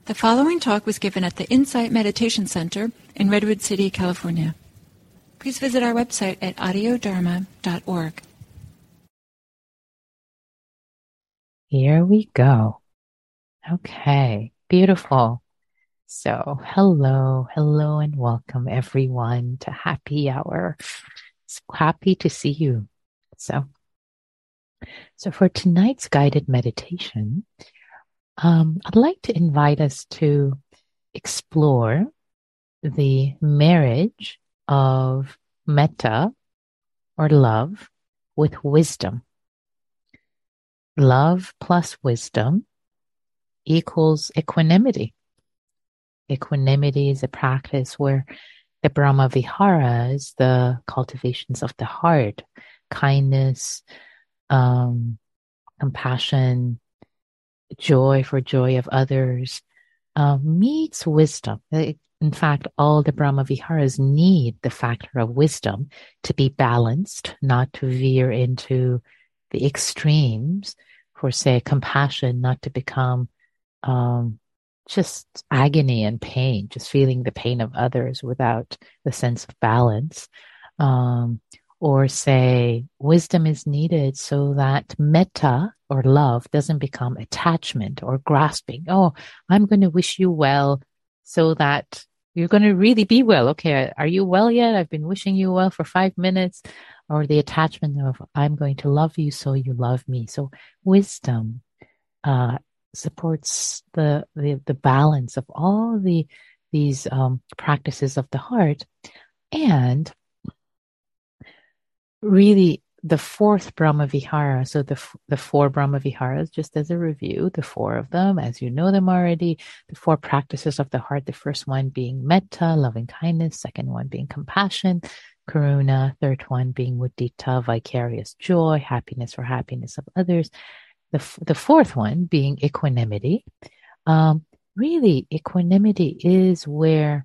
The following talk was given at the Insight Meditation Center in Redwood City, California. Please visit our website at audiodharma.org. Here we go. Okay, beautiful. So, hello, and welcome everyone to Happy Hour. So happy to see you. So for tonight's guided meditation, I'd like to invite us to explore the marriage of metta or love with wisdom. Love plus wisdom equals equanimity. Equanimity is a practice where the Brahma Viharas, the cultivations of the heart, kindness, compassion, joy for joy of others, meets wisdom. In fact, all the Brahma Viharas need the factor of wisdom to be balanced, not to veer into the extremes. For, say, compassion, not to become just agony and pain, just feeling the pain of others without the sense of balance. Or say wisdom is needed so that metta or love doesn't become attachment or grasping. Oh, I'm going to wish you well so that you're going to really be well. Okay, are you well yet? I've been wishing you well for 5 minutes. Or the attachment of I'm going to love you so you love me. So wisdom supports the balance of all these practices of the heart. And really, the fourth Brahma Vihara, so the four Brahma Viharas, just as a review, the four of them, as you know them already, the four practices of the heart, the first one being metta, loving kindness, second one being compassion, karuna, third one being mudita, vicarious joy, happiness for happiness of others, the fourth one being equanimity. Really, equanimity is where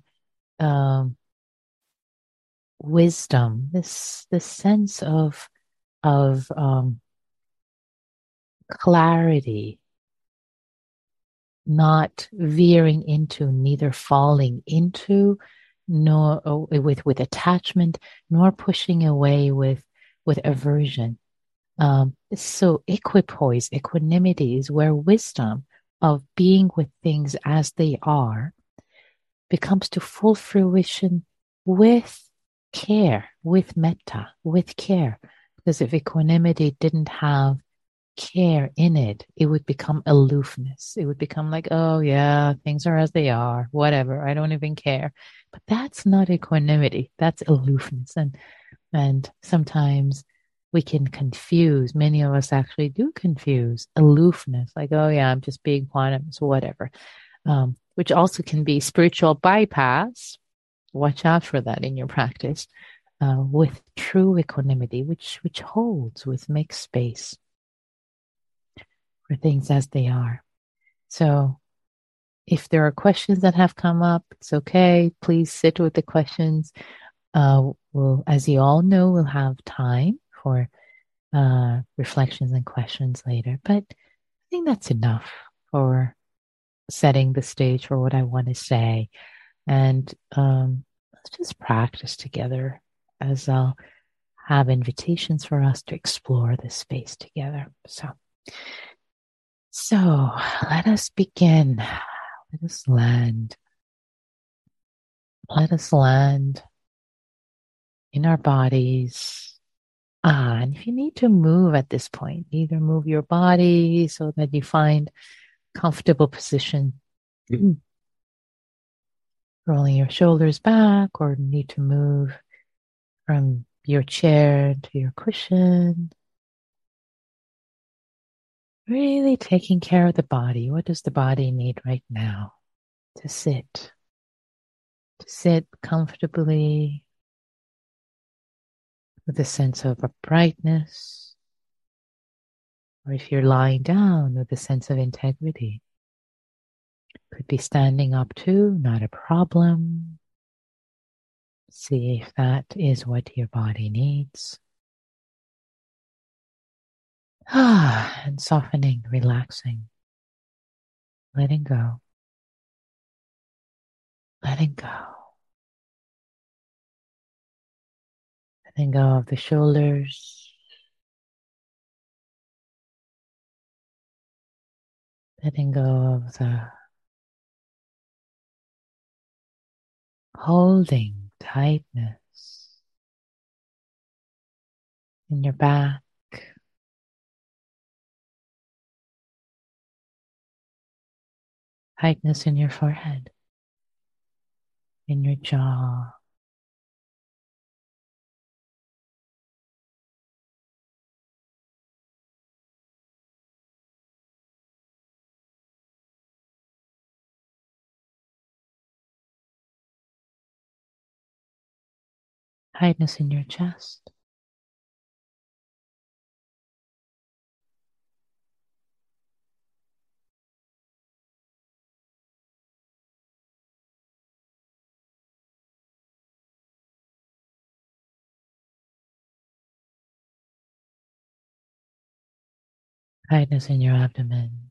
wisdom, this sense of clarity, not veering into, neither falling into, nor with attachment, nor pushing away with aversion. So equipoise, equanimity is where wisdom of being with things as they are becomes to full fruition with care, with metta, with care. Because if equanimity didn't have care in it, it would become aloofness. It would become like, oh yeah, things are as they are, whatever, I don't even care. But that's not equanimity, that's aloofness. And sometimes we can confuse, many of us actually do confuse aloofness, like, oh yeah, I'm just being quantum, so whatever, which also can be spiritual bypass. Watch out for that in your practice, with true equanimity, which holds, with makes space for things as they are. So if there are questions that have come up, it's okay. Please sit with the questions. As you all know, we'll have time for reflections and questions later. But I think that's enough for setting the stage for what I want to say. And let's just practice together, as I'll have invitations for us to explore this space together. So let us begin. Let us land. Let us land in our bodies. And if you need to move at this point, either move your body so that you find comfortable position, rolling your shoulders back, or need to move from your chair to your cushion. Really taking care of the body. What does the body need right now? To sit comfortably with a sense of uprightness, or if you're lying down, with a sense of integrity. Could be standing up too, not a problem. See if that is what your body needs. And softening, relaxing, letting go. letting go. Letting go of the shoulders. Letting go of the holding tightness in your back. Tightness in your forehead, in your jaw. Tightness in your chest. Tightness in your abdomen.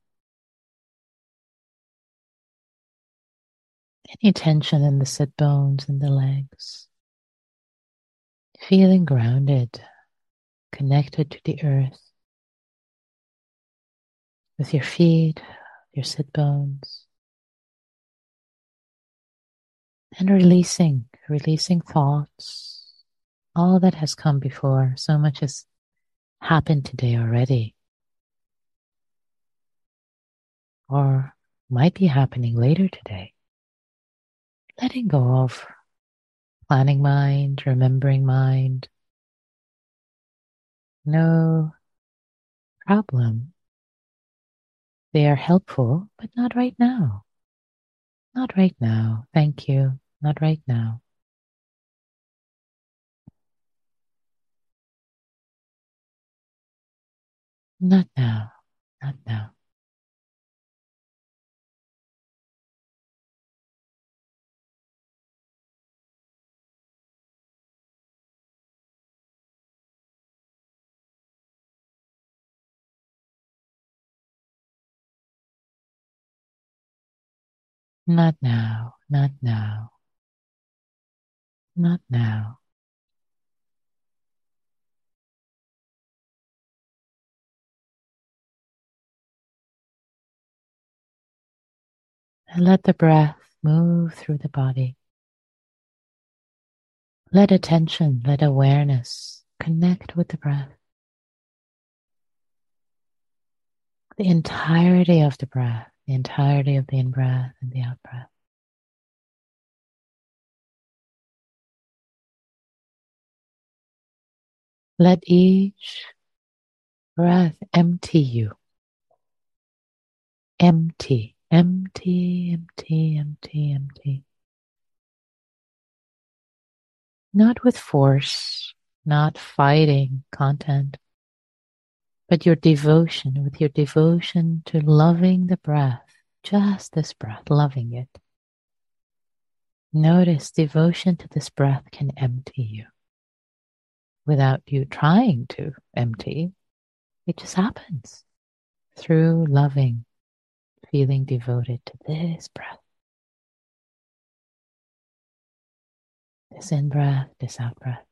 Any tension in the sit bones and the legs. Feeling grounded, connected to the earth. With your feet, your sit bones. And releasing thoughts. All that has come before. So much has happened today already. Or might be happening later today. Letting go of planning mind, remembering mind. No problem. They are helpful, but not right now. Not right now. Thank you. Not right now. Not now. Not now. Not now. Not now. Not now. And let the breath move through the body. Let attention, let awareness connect with the breath. The entirety of the breath, the entirety of the in-breath and the out-breath. Let each breath empty you. Empty, empty, empty, empty, empty. Not with force, not fighting content, but your devotion, with your devotion to loving the breath, just this breath, loving it. Notice devotion to this breath can empty you without you trying to empty. It just happens through loving, feeling devoted to this breath. This in-breath, this out-breath.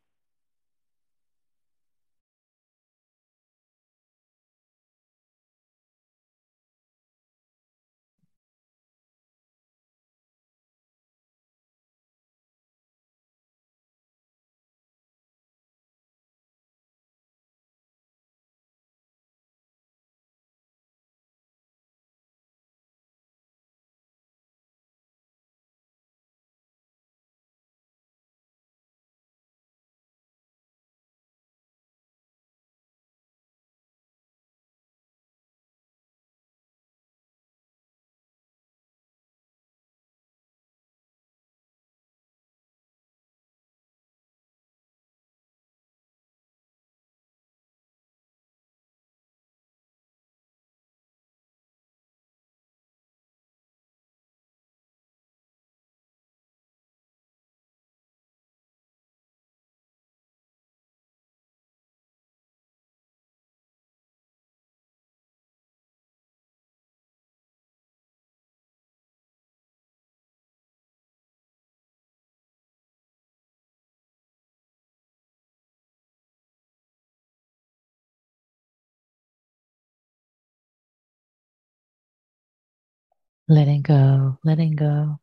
letting go,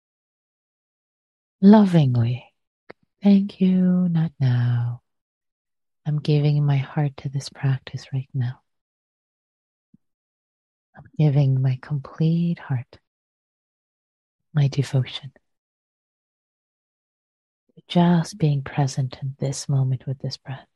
lovingly. Thank you, not now. I'm giving my heart to this practice right now. I'm giving my complete heart, my devotion, to just being present in this moment with this breath.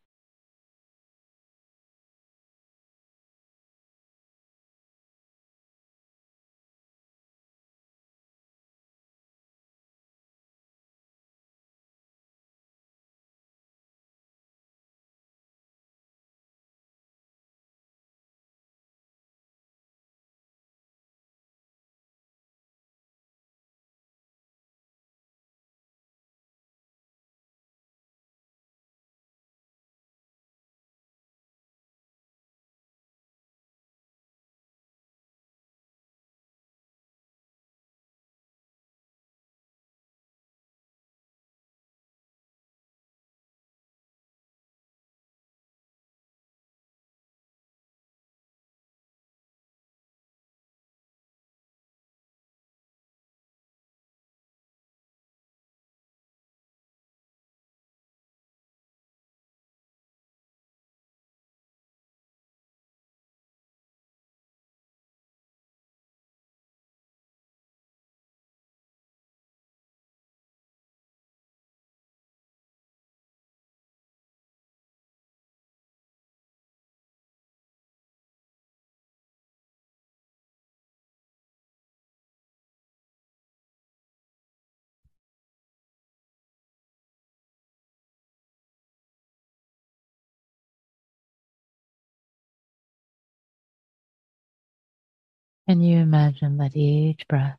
Can you imagine that each breath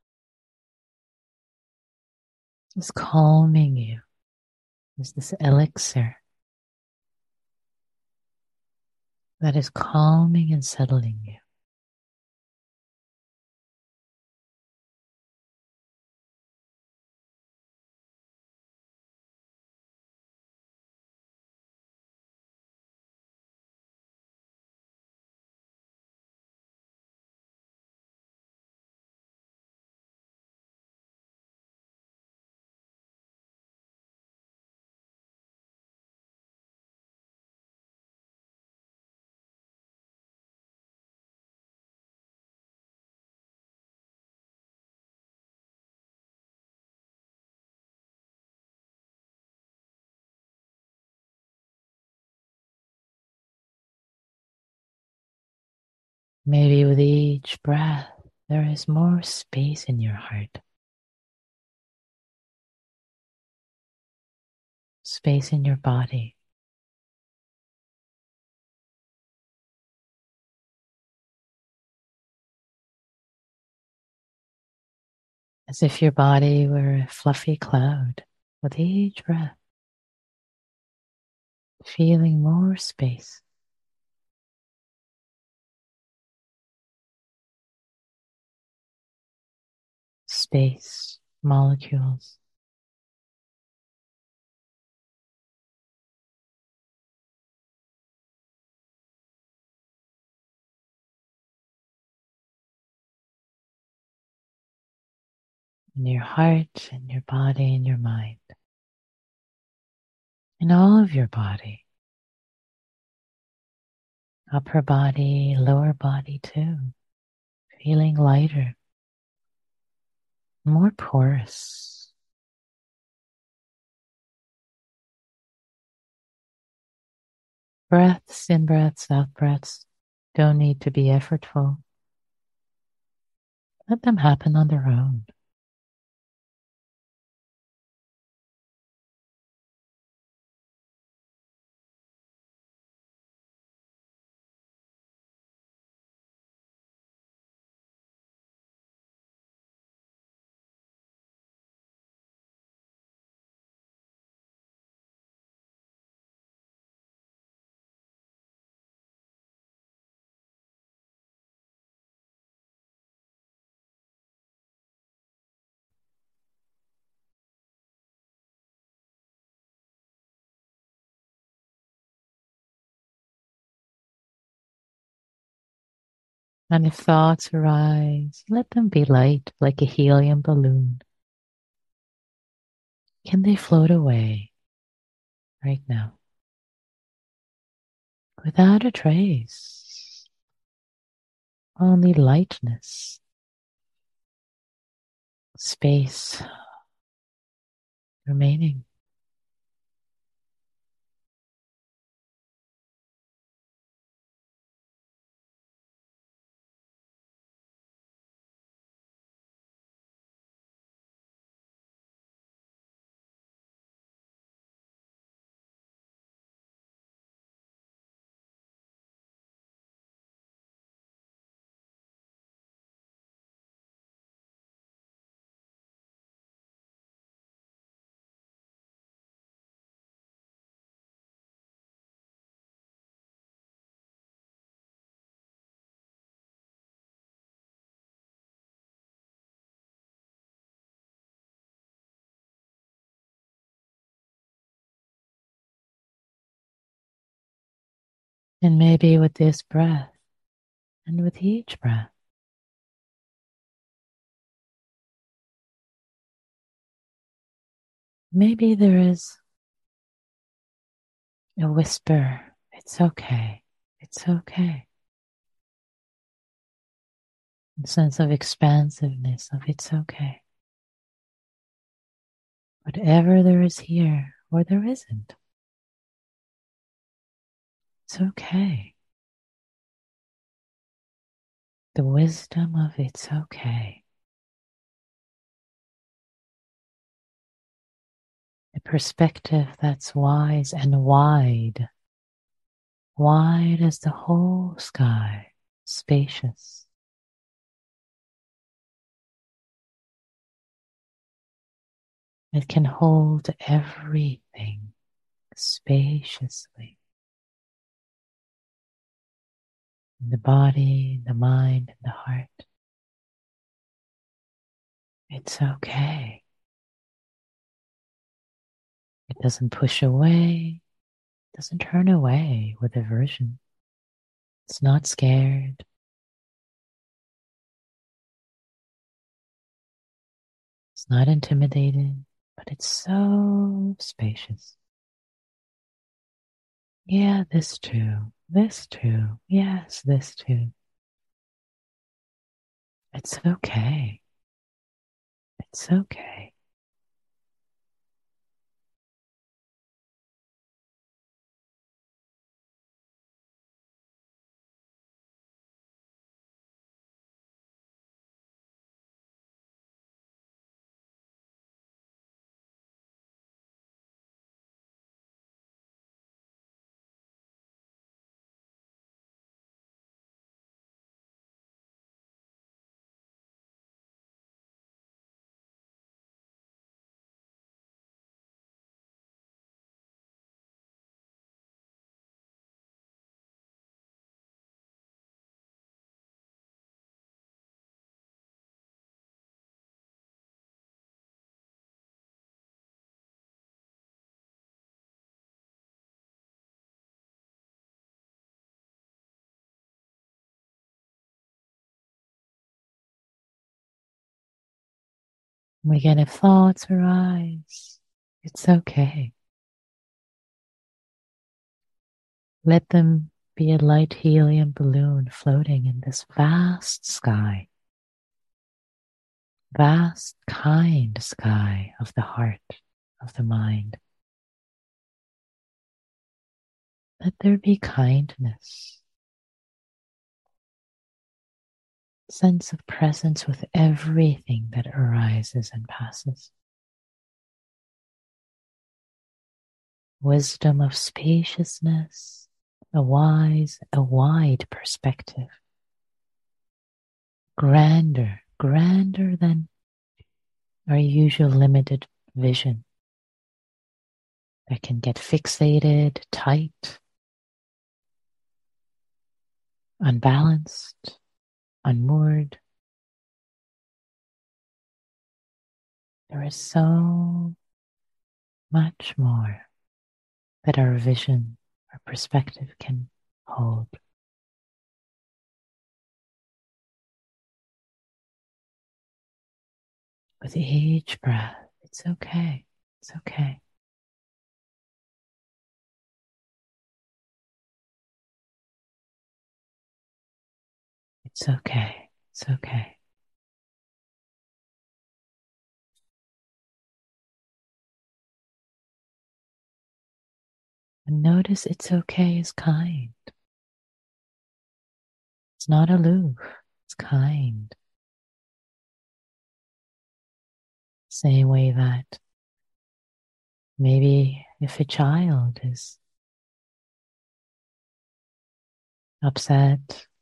is calming you? Is this elixir that is calming and settling you? Maybe with each breath, there is more space in your heart, space in your body, as if your body were a fluffy cloud. With each breath, feeling more space, space, molecules, in your heart, in your body, in your mind, in all of your body, upper body, lower body too, feeling lighter, more porous. Breaths in, breaths out, breaths don't need to be effortful. Let them happen on their own. And if thoughts arise, let them be light like a helium balloon. Can they float away right now without a trace? Only lightness, space remaining. And maybe with this breath and with each breath, maybe there is a whisper. It's okay. It's okay. A sense of expansiveness of it's okay. Whatever there is here or there isn't, it's okay. The wisdom of it's okay. A perspective that's wise and wide, wide as the whole sky, spacious. It can hold everything spaciously. The body, the mind, and the heart. It's okay. It doesn't push away, doesn't turn away with aversion. It's not scared. It's not intimidated, but it's so spacious. Yeah, this too. This too. Yes, this too. It's okay. It's okay. Again, if thoughts arise, it's okay. Let them be a light helium balloon floating in this vast sky, vast, kind sky of the heart, of the mind. Let there be kindness, sense of presence with everything that arises and passes. Wisdom of spaciousness, a wide perspective. Grander than our usual limited vision that can get fixated, tight, unbalanced, unmoored. There is so much more that our vision, our perspective can hold. with each breath. It's okay. It's okay. It's okay. It's okay. And notice it's okay is kind. It's not aloof. It's kind. Same way that maybe if a child is upset,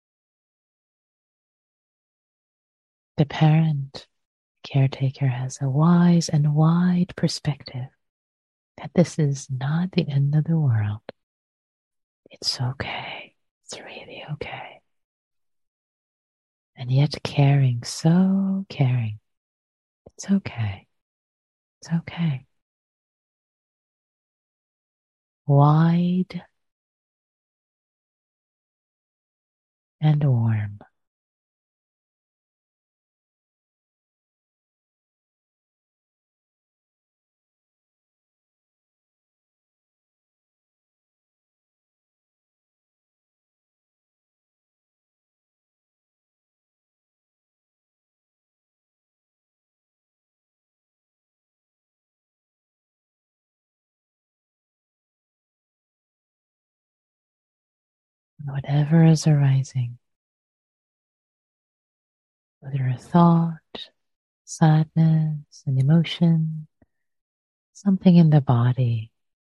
the parent, caretaker has a wise and wide perspective that this is not the end of the world. It's okay. It's really okay. And yet caring, so caring. It's okay. It's okay. Wide and warm. Whatever is arising, whether a thought, sadness, an emotion, something in the body,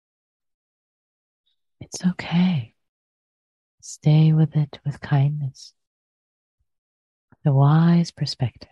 it's okay. Stay with it with kindness, the wise perspective.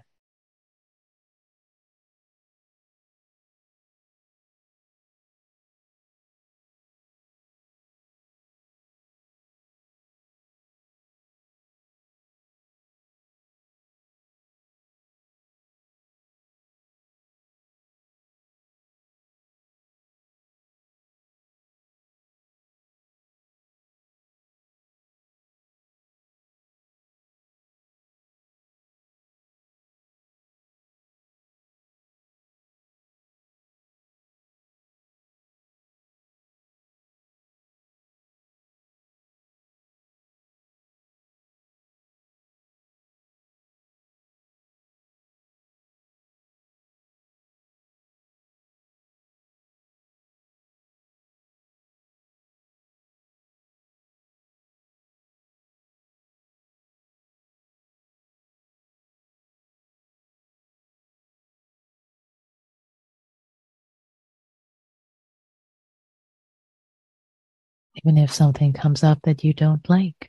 Even if something comes up that you don't like,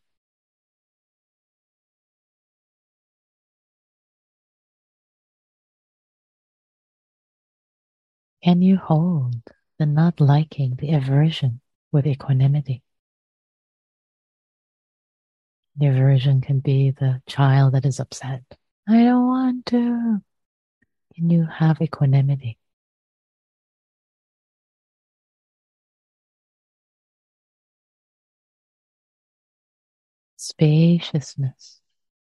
can you hold the not liking, the aversion with equanimity? The aversion can be the child that is upset. I don't want to. Can you have equanimity? Spaciousness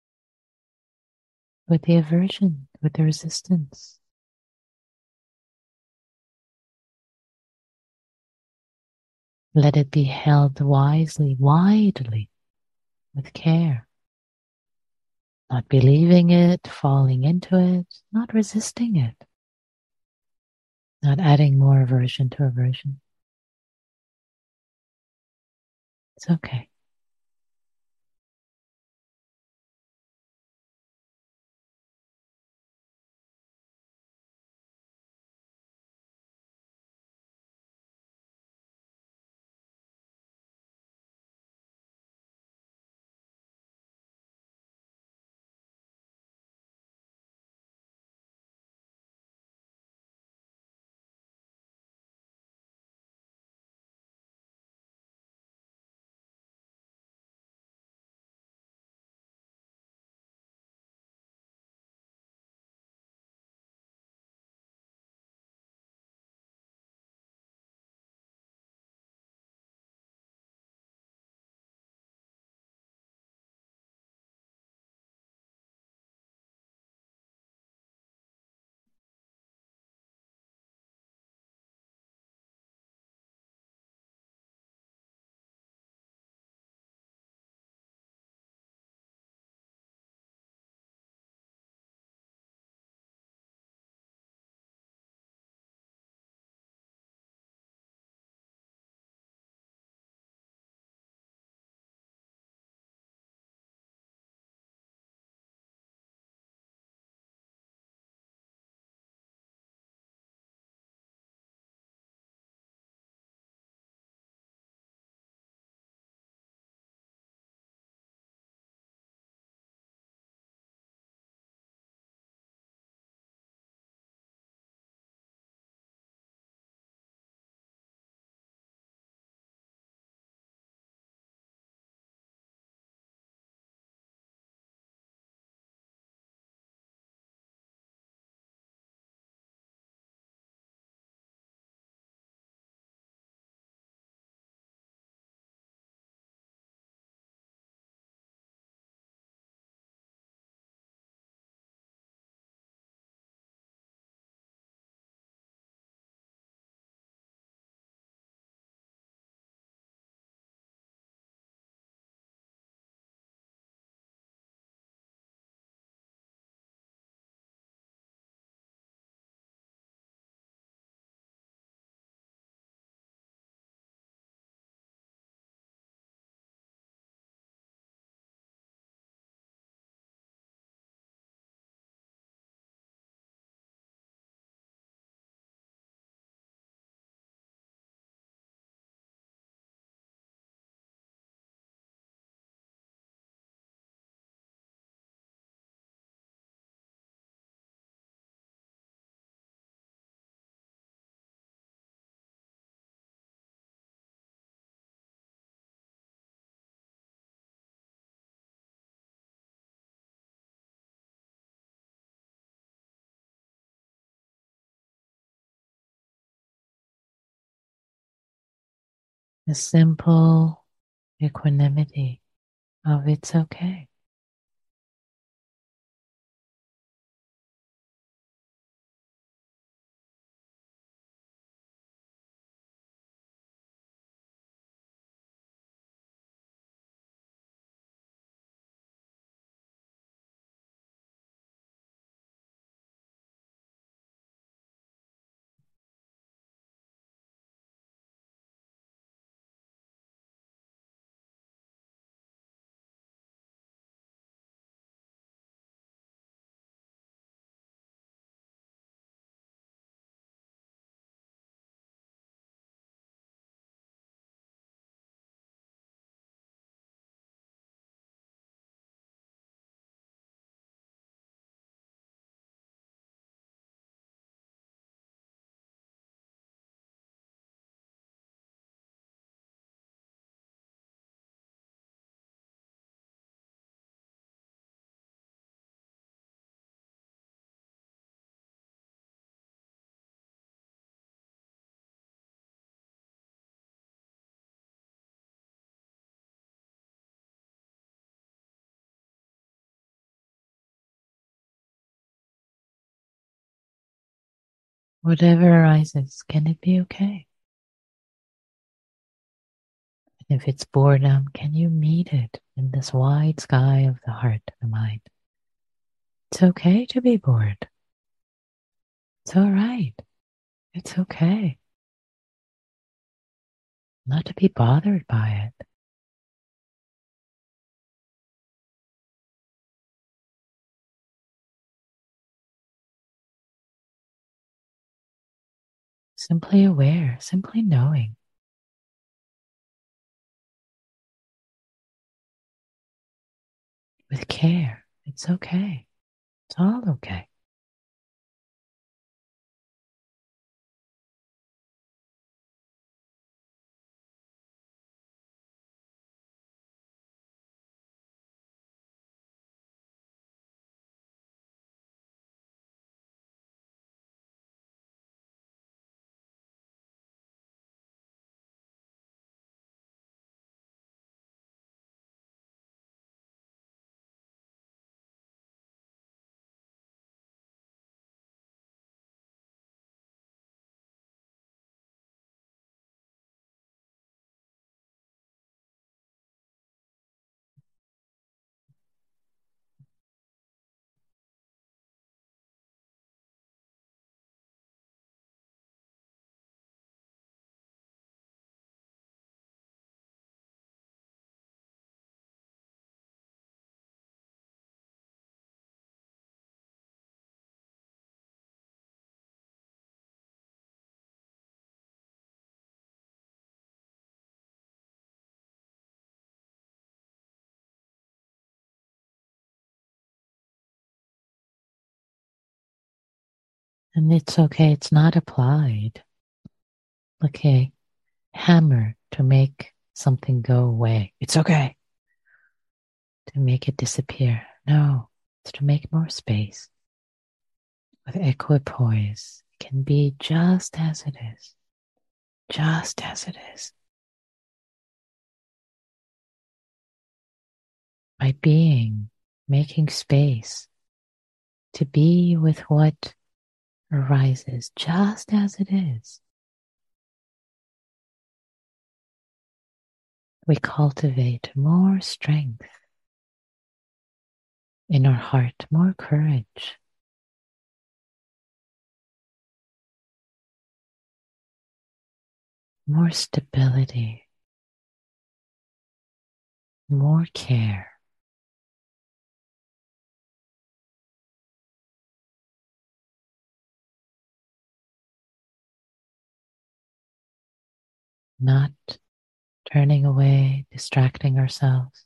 with the aversion, with the resistance. Let it be held wisely, widely, with care. Not believing it, falling into it, not resisting it. Not adding more aversion to aversion. It's okay. a simple equanimity of it's okay. Whatever arises, can it be okay? If it's boredom, can you meet it in this wide sky of the heart, the mind? It's okay to be bored. It's all right. It's okay not to be bothered by it. Simply aware, simply knowing. With care, it's okay. It's all okay. And it's okay. It's not applied. Okay. Hammer to make something go away. It's okay to make it disappear. No, it's to make more space. With equipoise, it can be just as it is. Just as it is. By being, making space to be with what arises just as it is. We cultivate more strength in our heart, more courage, more stability, more care. Not turning away, distracting ourselves.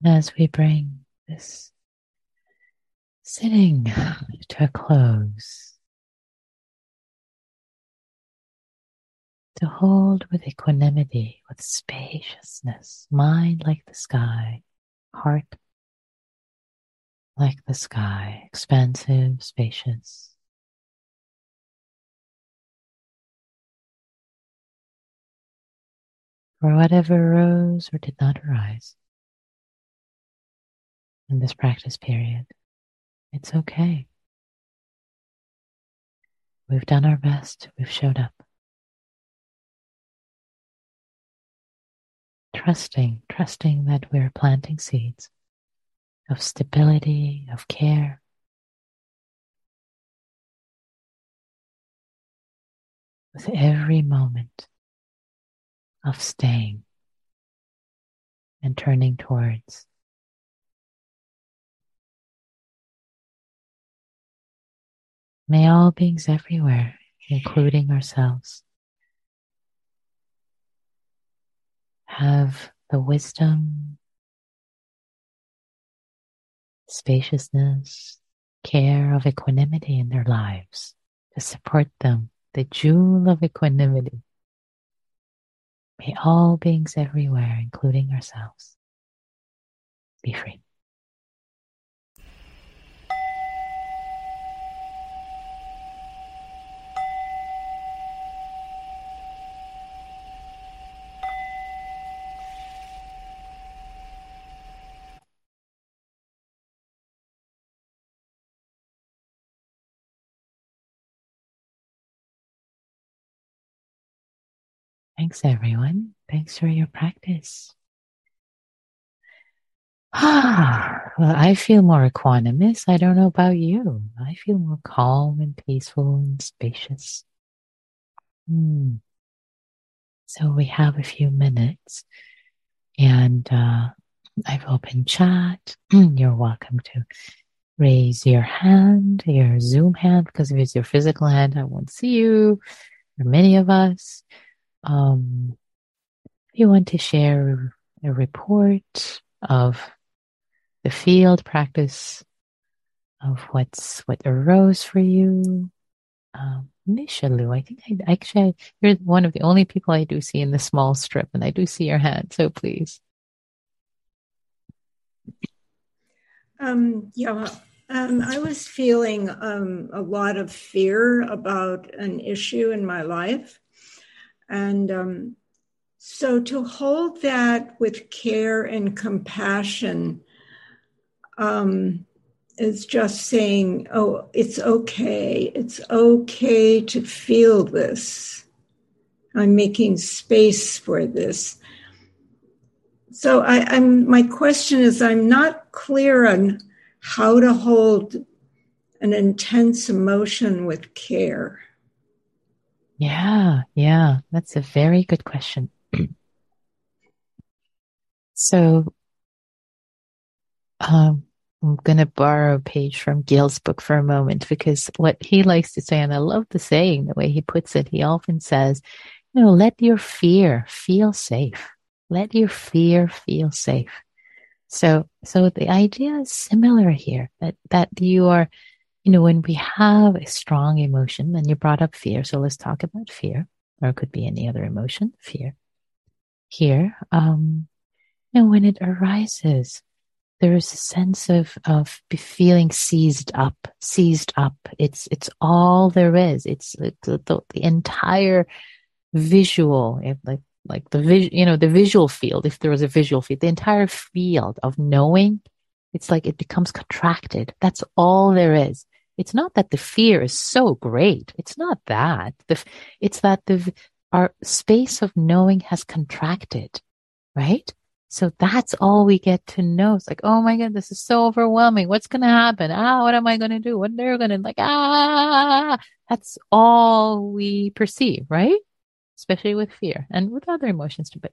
as we bring this sitting to a close, to hold with equanimity, with spaciousness, mind like the sky, heart like the sky, expansive, spacious. For whatever arose or did not arise in this practice period, it's okay. We've done our best. We've showed up. Trusting that we're planting seeds of stability, of care, with every moment of staying and turning towards. May all beings everywhere, including ourselves, have the wisdom, spaciousness, care of equanimity in their lives to support them, the jewel of equanimity. May all beings everywhere, including ourselves, be free. Thanks, everyone. Thanks for your practice. Well, I feel more equanimous. I don't know about you. I feel more calm and peaceful and spacious. So we have a few minutes, and I've opened chat. You're welcome to raise your hand, your Zoom hand, because if it's your physical hand, I won't see you, or many of us. If you want to share a report of the field practice of what arose for you, Mishalu, I think you're one of the only people I do see in the small strip, and I do see your hand, so please. I was feeling a lot of fear about an issue in my life. And so to hold that with care and compassion is just saying, oh, it's okay. It's okay to feel this. I'm making space for this. So my question is, I'm not clear on how to hold an intense emotion with care. Yeah, that's a very good question. So, I'm going to borrow a page from Gil's book for a moment, because what he likes to say, and I love the saying, the way he puts it, he often says, let your fear feel safe. Let your fear feel safe. So the idea is similar here, that you are, when we have a strong emotion, and you brought up fear, so let's talk about fear, or it could be any other emotion, fear. Here, when it arises, there is a sense of feeling seized up. It's all there is. It's the entire visual, like the visual field, if there was a visual field, the entire field of knowing, it's like it becomes contracted. That's all there is. It's not that the fear is so great. It's not that. It's that our space of knowing has contracted, right? So that's all we get to know. It's like, oh my God, this is so overwhelming. What's going to happen? What am I going to do? What they're going to that's all we perceive, right? Especially with fear and with other emotions too. But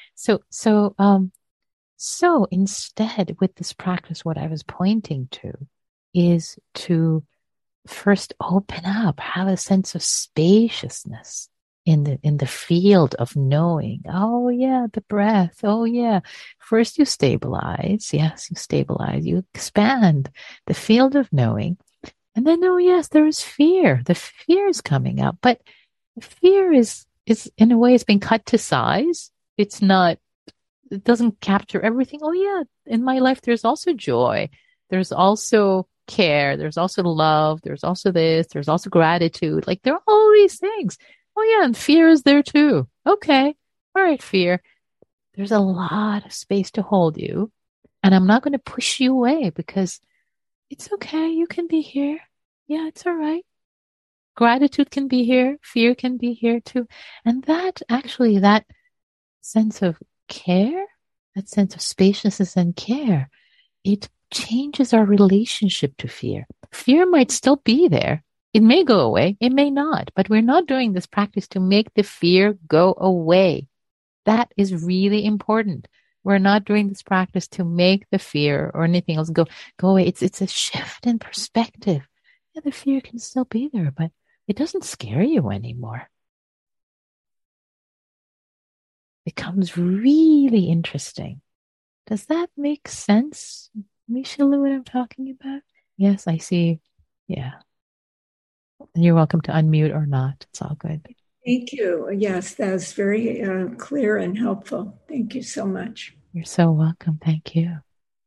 so instead, with this practice, what I was pointing to is to first open up, have a sense of spaciousness in the field of knowing. Oh yeah, the breath. Oh yeah. First you stabilize. Yes, you stabilize. You expand the field of knowing. And then, oh yes, there is fear. The fear is coming up. But fear is in a way it's been cut to size. It's not, it doesn't capture everything. Oh yeah, in my life there's also joy. There's also care. There's also love. There's also this. There's also gratitude. Like there are all these things. Oh yeah, and fear is there too. Okay. All right, fear. There's a lot of space to hold you. And I'm not going to push you away because it's okay. You can be here. Yeah, it's all right. Gratitude can be here. Fear can be here too. And that actually, that sense of care, that sense of spaciousness and care, it changes our relationship to fear. Fear might still be there. It may go away. It may not. But we're not doing this practice to make the fear go away. That is really important. We're not doing this practice to make the fear or anything else go away. It's a shift in perspective. Yeah, the fear can still be there, but it doesn't scare you anymore. It becomes really interesting. Does that make sense, Michelle, what I'm talking about? Yes, I see. Yeah. And you're welcome to unmute or not. It's all good. Thank you. Yes, that was very clear and helpful. Thank you so much. You're so welcome. Thank you.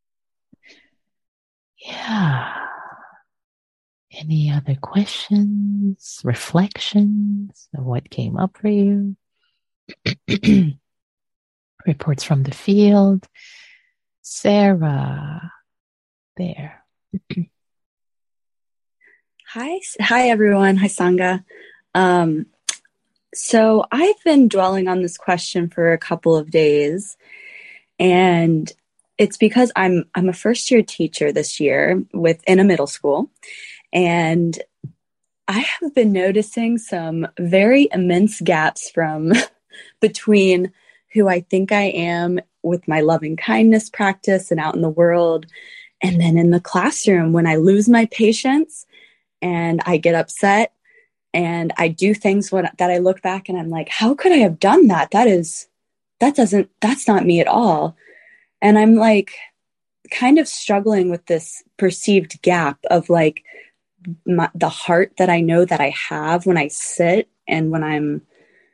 Yeah. Any other questions, reflections of what came up for you? Reports from the field. Sarah, there. Hi everyone. Hi Sangha. So I've been dwelling on this question for a couple of days, and it's because I'm a first year teacher this year in a middle school, and I have been noticing some very immense gaps from between who I think I am with my loving kindness practice and out in the world, and then in the classroom when I lose my patience and I get upset and I do things that I look back and I'm like, how could I have done that? That's not me at all. And I'm like kind of struggling with this perceived gap of like the heart that I know that I have when I sit and when I'm,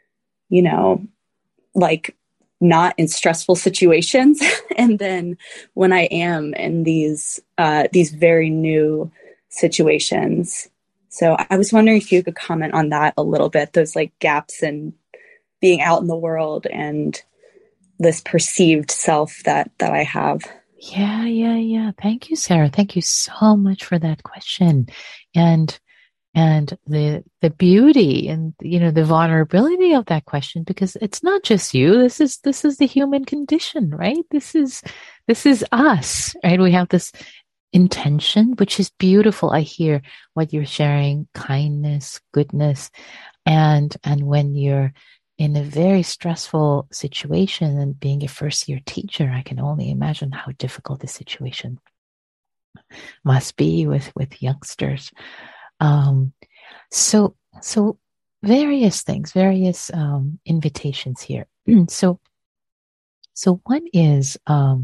like not in stressful situations. And then when I am in these very new situations. So I was wondering if you could comment on that a little bit, those like gaps in being out in the world and this perceived self that I have. Yeah. Thank you, Sarah. Thank you so much for that question. And the beauty and, the vulnerability of that question, because it's not just you. This is the human condition, right? This is us, right? We have this intention, which is beautiful. I hear what you're sharing, kindness, goodness. And when you're in a very stressful situation and being a first year teacher, I can only imagine how difficult the situation must be with youngsters. So various things, various invitations here. So one is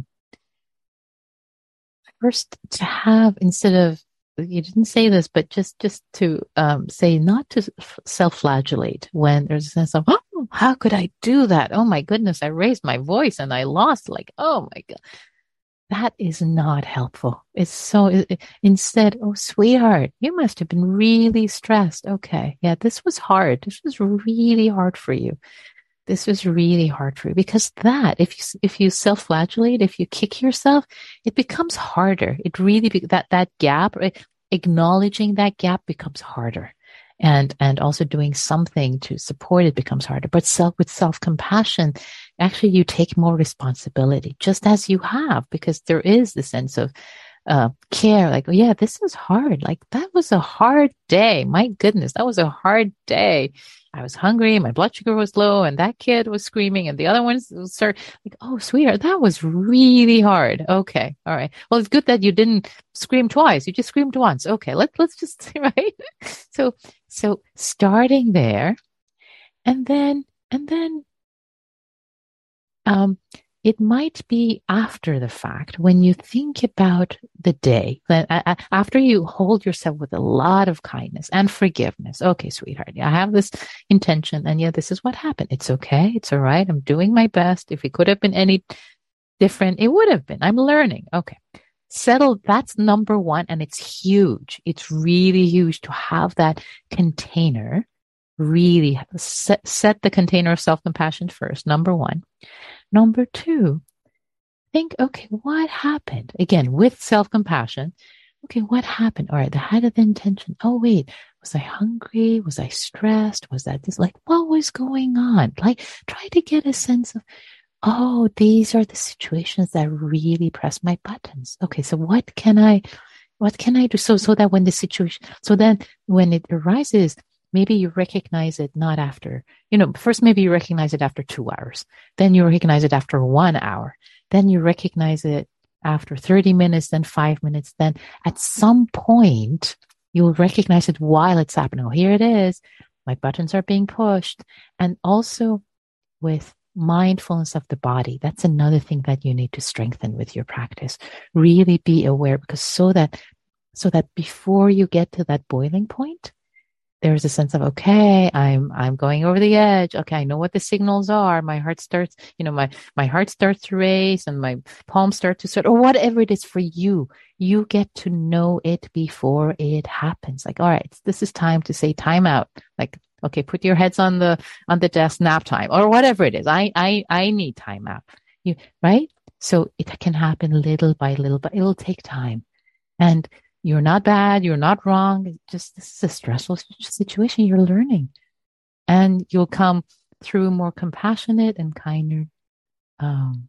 first to have, instead of, you didn't say this, but just to say not to self-flagellate when there's a sense of, oh, how could I do that? Oh my goodness, I raised my voice and I lost, like, oh my God. That is not helpful. Instead, oh, sweetheart, you must have been really stressed. Okay. Yeah, this was hard. This was really hard for you. This was really hard for you, because that, if you self-flagellate, if you kick yourself, it becomes harder. It really, that gap, acknowledging that gap becomes harder. And also doing something to support it becomes harder. But with self-compassion, actually you take more responsibility, just as you have, because there is the sense of care, like, oh yeah, this is hard. Like, that was a hard day. My goodness, that was a hard day. I was hungry, my blood sugar was low, and that kid was screaming, and the other ones start like, oh, sweetheart, that was really hard. Okay. All right. Well, it's good that you didn't scream twice. You just screamed once. Okay. Let's just, right? So starting there, And then um, it might be after the fact when you think about the day, after you hold yourself with a lot of kindness and forgiveness. Okay, sweetheart, I have this intention, and yeah, this is what happened. It's okay. It's all right. I'm doing my best. If it could have been any different, it would have been. I'm learning. Okay. Settle. That's number one. And it's huge. It's really huge to have that container. Really set the container of self-compassion first. Number one. Number two, think, okay, what happened? Again, with self-compassion. Okay, what happened? All right, I had the intention. Oh, wait, was I hungry? Was I stressed? Was that this? Like, what was going on? Like, try to get a sense of, oh, these are the situations that really press my buttons. Okay, so what can I do? So that when the situation, so then when it arises, maybe you recognize it not after, first maybe you recognize it after 2 hours. Then you recognize it after 1 hour. Then you recognize it after 30 minutes, then 5 minutes. Then at some point, you'll recognize it while it's happening. Oh, here it is. My buttons are being pushed. And also with mindfulness of the body. That's another thing that you need to strengthen with your practice. Really be aware, because so that before you get to that boiling point, there's a sense of, okay, I'm going over the edge. Okay, I know what the signals are. My heart starts, my heart starts to race and my palms start to sweat, or whatever it is for you. You get to know it before it happens. Like, all right, this is time to say time out. Like, okay, put your heads on the desk, nap time, or whatever it is. I need time out. Right? So it can happen little by little, but it'll take time. And you're not bad. You're not wrong. Just, this is a stressful situation. You're learning, and you'll come through more compassionate and kinder, um,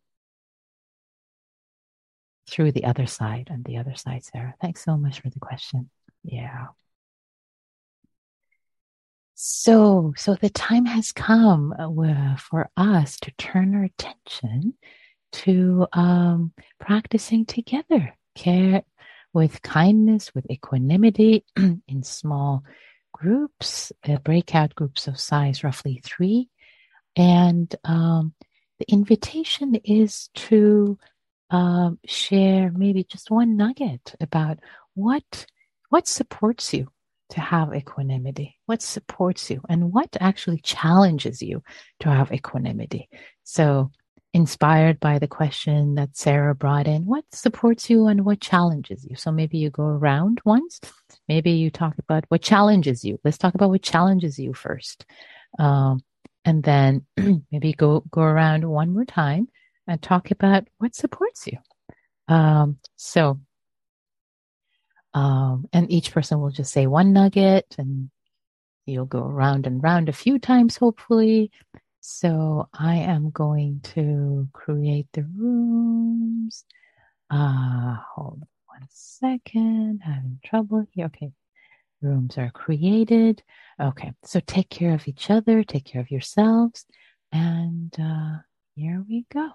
through the other side. And the other side, Sarah. Thanks so much for the question. Yeah. So the time has come for us to turn our attention to practicing together, care with kindness, with equanimity, in small groups, breakout groups of size roughly 3. And the invitation is to share maybe just one nugget about what supports you to have equanimity, what supports you, and what actually challenges you to have equanimity. So, inspired by the question that Sarah brought in, what supports you and what challenges you? So maybe you go around once, maybe you talk about what challenges you. Let's talk about what challenges you first. And then maybe go around one more time and talk about what supports you. And each person will just say one nugget, and you'll go around and round a few times, hopefully. So I am going to create the rooms. Hold on one second. Having trouble here. Okay. Rooms are created. Okay. So take care of each other, take care of yourselves. And here we go.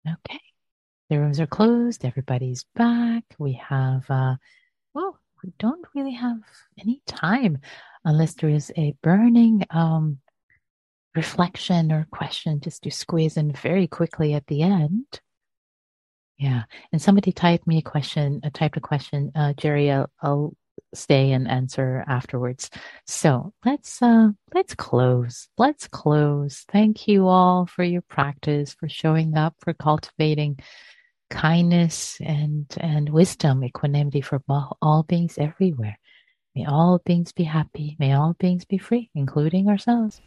Okay. The rooms are closed. Everybody's back. We have, we don't really have any time unless there is a burning reflection or question just to squeeze in very quickly at the end. Yeah. And somebody typed a question, Jerry, I'll stay and answer afterwards. So let's close. Let's close. Thank you all for your practice, for showing up, for cultivating kindness and wisdom, equanimity for all beings everywhere. May all beings be happy. May all beings be free, including ourselves.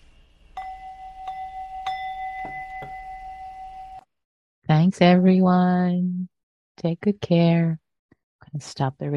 Thanks, everyone. Take good care. I'm going to stop the